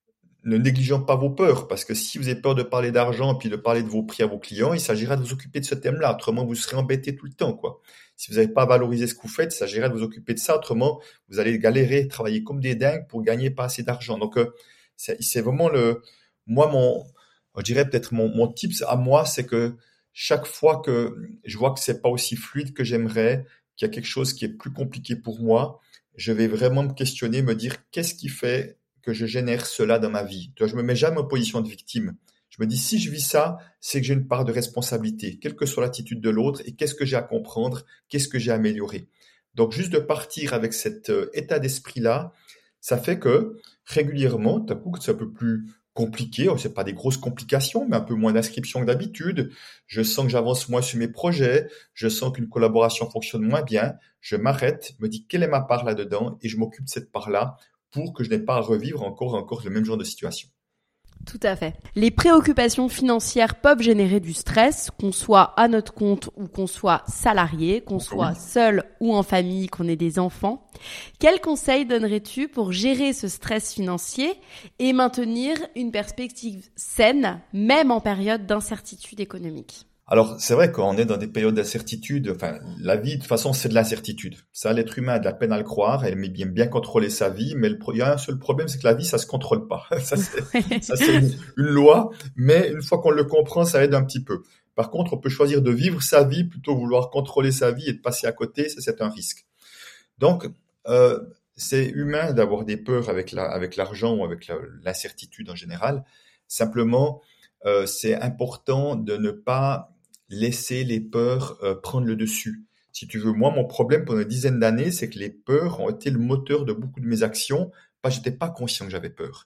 ne négligeant pas vos peurs, parce que si vous avez peur de parler d'argent et puis de parler de vos prix à vos clients, il s'agira de vous occuper de ce thème-là. Autrement, vous serez embêté tout le temps, quoi. Si vous n'avez pas valorisé ce que vous faites, il s'agira de vous occuper de ça. Autrement, vous allez galérer, travailler comme des dingues pour gagner pas assez d'argent. Donc, euh, c'est, c'est vraiment le, moi, mon, je dirais peut-être mon, mon tips à moi, c'est que chaque fois que je vois que c'est pas aussi fluide que j'aimerais, qu'il y a quelque chose qui est plus compliqué pour moi, je vais vraiment me questionner, me dire qu'est-ce qui fait que je génère cela dans ma vie. Tu vois, je me mets jamais en position de victime. Je me dis, si je vis ça, c'est que j'ai une part de responsabilité, quelle que soit l'attitude de l'autre, et qu'est-ce que j'ai à comprendre, qu'est-ce que j'ai à améliorer. Donc, juste de partir avec cet euh, état d'esprit-là, ça fait que régulièrement, d'un coup, c'est un peu plus compliqué, c'est pas des grosses complications, mais un peu moins d'inscriptions que d'habitude. Je sens que j'avance moins sur mes projets, je sens qu'une collaboration fonctionne moins bien. Je m'arrête, me dis quelle est ma part là-dedans, et je m'occupe de cette part-là pour que je n'ai pas à revivre encore encore le même genre de situation. Tout à fait. Les préoccupations financières peuvent générer du stress, qu'on soit à notre compte ou qu'on soit salarié, qu'on soit seul ou en famille, qu'on ait des enfants. Quels conseils donnerais-tu pour gérer ce stress financier et maintenir une perspective saine, même en période d'incertitude économique ? Alors, c'est vrai qu'on est dans des périodes d'incertitude. Enfin, la vie, de toute façon, c'est de l'incertitude. Ça, l'être humain a de la peine à le croire. Elle aime bien, bien contrôler sa vie, mais le, il y a un seul problème, c'est que la vie, ça se contrôle pas. Ça, c'est, ça, c'est une, une loi, mais une fois qu'on le comprend, ça aide un petit peu. Par contre, on peut choisir de vivre sa vie plutôt que vouloir contrôler sa vie et de passer à côté. Ça, c'est un risque. Donc, euh, c'est humain d'avoir des peurs avec la, avec l'argent ou avec la, l'incertitude en général. Simplement, euh, c'est important de ne pas laisser les peurs euh, prendre le dessus. Si tu veux, moi, mon problème pendant une dizaine d'années, c'est que les peurs ont été le moteur de beaucoup de mes actions, parce que j'étais pas conscient que j'avais peur.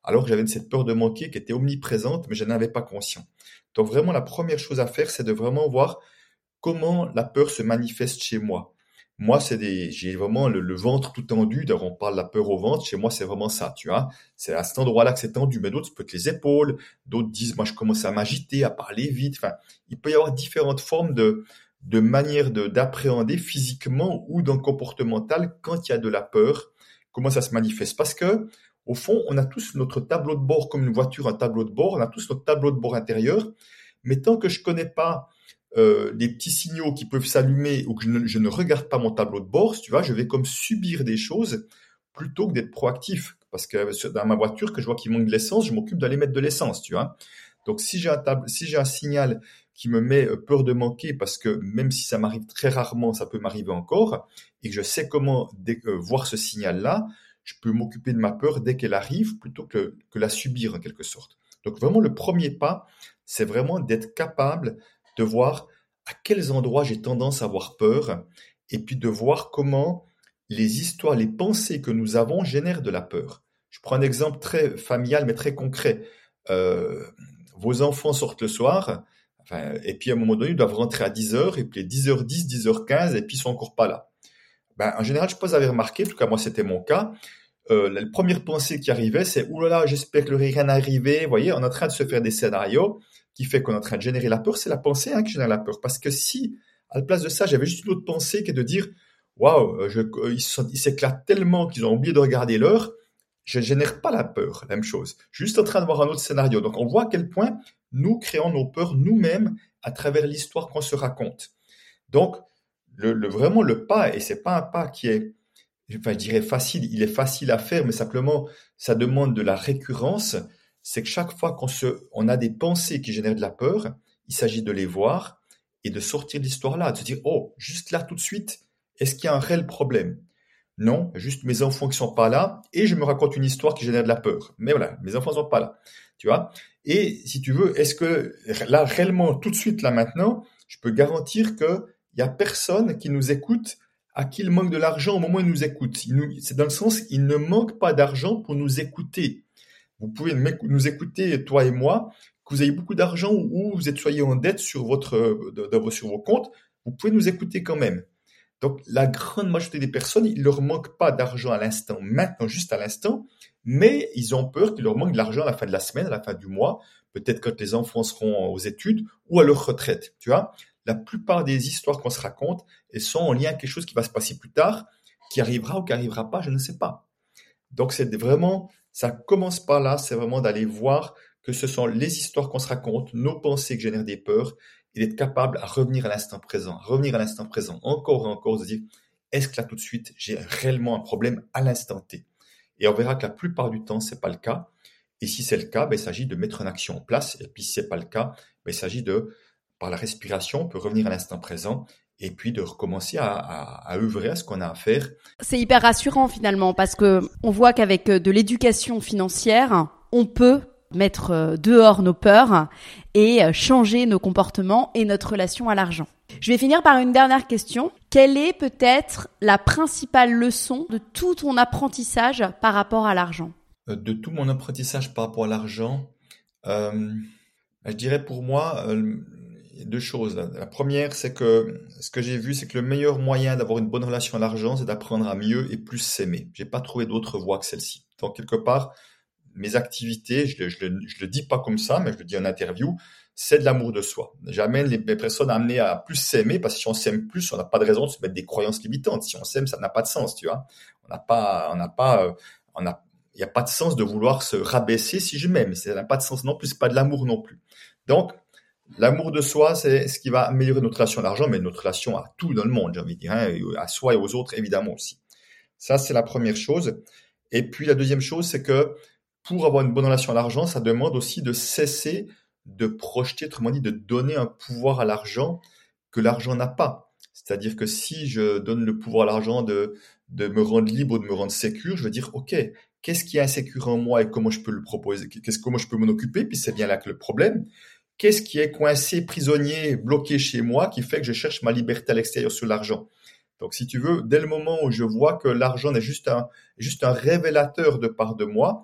alors que j'avais cette peur de manquer qui était omniprésente, mais je n'en avais pas conscience. Donc vraiment, la première chose à faire, c'est de vraiment voir comment la peur se manifeste chez moi. Moi, c'est des, j'ai vraiment le, le ventre tout tendu. D'ailleurs, on parle de la peur au ventre. Chez moi, c'est vraiment ça, tu vois. C'est à cet endroit-là que c'est tendu. Mais d'autres, ça peut être les épaules. D'autres disent, moi, je commence à m'agiter, à parler vite. Enfin, il peut y avoir différentes formes de, de manières de, d'appréhender physiquement ou dans le comportemental quand il y a de la peur. Comment ça se manifeste? Parce que, au fond, on a tous notre tableau de bord comme une voiture, un tableau de bord. On a tous notre tableau de bord intérieur. Mais tant que je connais pas Euh, des petits signaux qui peuvent s'allumer ou que je ne, je ne regarde pas mon tableau de bord, tu vois, je vais comme subir des choses plutôt que d'être proactif. Parce que dans ma voiture, que je vois qu'il manque de l'essence, je m'occupe d'aller mettre de l'essence, tu vois. Donc si j'ai un table, si j'ai un signal qui me met peur de manquer, parce que même si ça m'arrive très rarement, ça peut m'arriver encore, et que je sais comment dès, euh, voir ce signal-là, je peux m'occuper de ma peur dès qu'elle arrive plutôt que, que la subir en quelque sorte. Donc vraiment le premier pas, c'est vraiment d'être capable de voir à quels endroits j'ai tendance à avoir peur et puis de voir comment les histoires, les pensées que nous avons génèrent de la peur. Je prends un exemple très familial mais très concret. Euh, vos enfants sortent le soir enfin, et puis à un moment donné ils doivent rentrer à dix heures et puis dix heures dix, dix heures quinze et puis ils sont encore pas là. Ben, en général, je ne sais pas si vous avez remarqué, en tout cas moi c'était mon cas, euh, la première pensée qui arrivait c'est « Ouh là là, j'espère que le rien n'est arrivé ». Vous voyez, on est en train de se faire des scénarios qui fait qu'on est en train de générer la peur, c'est la pensée hein, qui génère la peur. Parce que si, à la place de ça, j'avais juste une autre pensée qui est de dire « Waouh, ils, sont, ils s'éclatent tellement qu'ils ont oublié de regarder l'heure », je ne génère pas la peur, la même chose. Je suis juste en train de voir un autre scénario. Donc on voit à quel point nous créons nos peurs nous-mêmes à travers l'histoire qu'on se raconte. Donc, le, le, vraiment le pas, et c'est pas un pas qui est, enfin je dirais facile, il est facile à faire, mais simplement ça demande de la récurrence, c'est que chaque fois qu'on se, on a des pensées qui génèrent de la peur, il s'agit de les voir et de sortir de l'histoire-là, de se dire « Oh, juste là tout de suite, est-ce qu'il y a un réel problème ?» Non, juste mes enfants qui sont pas là et je me raconte une histoire qui génère de la peur. Mais voilà, mes enfants sont pas là, tu vois. Et si tu veux, est-ce que là réellement tout de suite là maintenant, je peux garantir que il y a personne qui nous écoute à qui il manque de l'argent au moment où il nous écoute. Il nous, c'est dans le sens il ne manque pas d'argent pour nous écouter. Vous pouvez nous écouter, toi et moi, que vous ayez beaucoup d'argent ou vous êtes soyez en dette sur votre de, de, sur vos comptes, vous pouvez nous écouter quand même. Donc, la grande majorité des personnes, il leur manque pas d'argent à l'instant, maintenant, juste à l'instant, mais ils ont peur qu'il leur manque de l'argent à la fin de la semaine, à la fin du mois, peut-être quand les enfants seront aux études ou à leur retraite, tu vois. La plupart des histoires qu'on se raconte, elles sont en lien avec quelque chose qui va se passer plus tard, qui arrivera ou qui arrivera pas, je ne sais pas. Donc, c'est vraiment, ça commence par là, c'est vraiment d'aller voir que ce sont les histoires qu'on se raconte, nos pensées qui génèrent des peurs, et d'être capable à revenir à l'instant présent, à revenir à l'instant présent, encore et encore, de dire, est-ce que là tout de suite, j'ai réellement un problème à l'instant T? Et on verra que la plupart du temps, c'est pas le cas. Et si c'est le cas, ben, il s'agit de mettre une action en place. Et puis si c'est pas le cas, ben, il s'agit de, par la respiration, on peut revenir à l'instant présent et puis de recommencer à, à, à œuvrer à ce qu'on a à faire. C'est hyper rassurant finalement parce que on voit qu'avec de l'éducation financière, on peut mettre dehors nos peurs et changer nos comportements et notre relation à l'argent. Je vais finir par une dernière question. Quelle est peut-être la principale leçon de tout ton apprentissage par rapport à l'argent ? De tout mon apprentissage par rapport à l'argent, euh, je dirais pour moi euh, deux choses. La première, c'est que ce que j'ai vu, c'est que le meilleur moyen d'avoir une bonne relation à l'argent, c'est d'apprendre à mieux et plus s'aimer. J'ai pas trouvé d'autre voie que celle-ci. Donc quelque part, mes activités, je ne je le, je le dis pas comme ça, mais je le dis en interview, c'est de l'amour de soi. J'amène les personnes à amener à plus s'aimer, parce que si on s'aime plus, on n'a pas de raison de se mettre des croyances limitantes. Si on s'aime, ça n'a pas de sens, tu vois. On n'a pas, on n'a pas, on a, il n'y a pas de sens de vouloir se rabaisser si je m'aime. Ça n'a pas de sens non plus, c'est pas de l'amour non plus. Donc, l'amour de soi, c'est ce qui va améliorer notre relation à l'argent, mais notre relation à tout dans le monde, j'ai envie de dire, hein, à soi et aux autres, évidemment aussi. Ça, c'est la première chose. Et puis, la deuxième chose, c'est que pour avoir une bonne relation à l'argent, ça demande aussi de cesser de projeter, autrement dit, de donner un pouvoir à l'argent que l'argent n'a pas. C'est-à-dire que si je donne le pouvoir à l'argent de, de me rendre libre ou de me rendre sécure, je veux dire, OK, qu'est-ce qui est insécure en moi et comment je peux le proposer, qu'est-ce, comment je peux m'en occuper, puis c'est bien là que le problème. Qu'est-ce qui est coincé, prisonnier, bloqué chez moi qui fait que je cherche ma liberté à l'extérieur sur l'argent? Donc, si tu veux, dès le moment où je vois que l'argent est juste un, juste un révélateur de part de moi,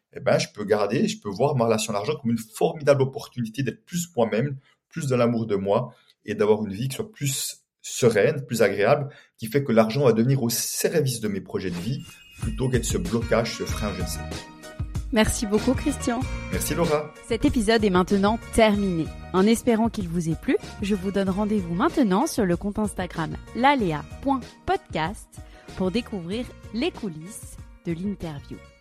eh ben, je peux garder, je peux voir ma relation à l'argent comme une formidable opportunité d'être plus moi-même, plus dans l'amour de moi et d'avoir une vie qui soit plus sereine, plus agréable, qui fait que l'argent va devenir au service de mes projets de vie plutôt qu'être ce blocage, ce frein, je ne sais. Merci beaucoup Christian. Merci Laura. Cet épisode est maintenant terminé. En espérant qu'il vous ait plu, je vous donne rendez-vous maintenant sur le compte Instagram lalea point podcast pour découvrir les coulisses de l'interview.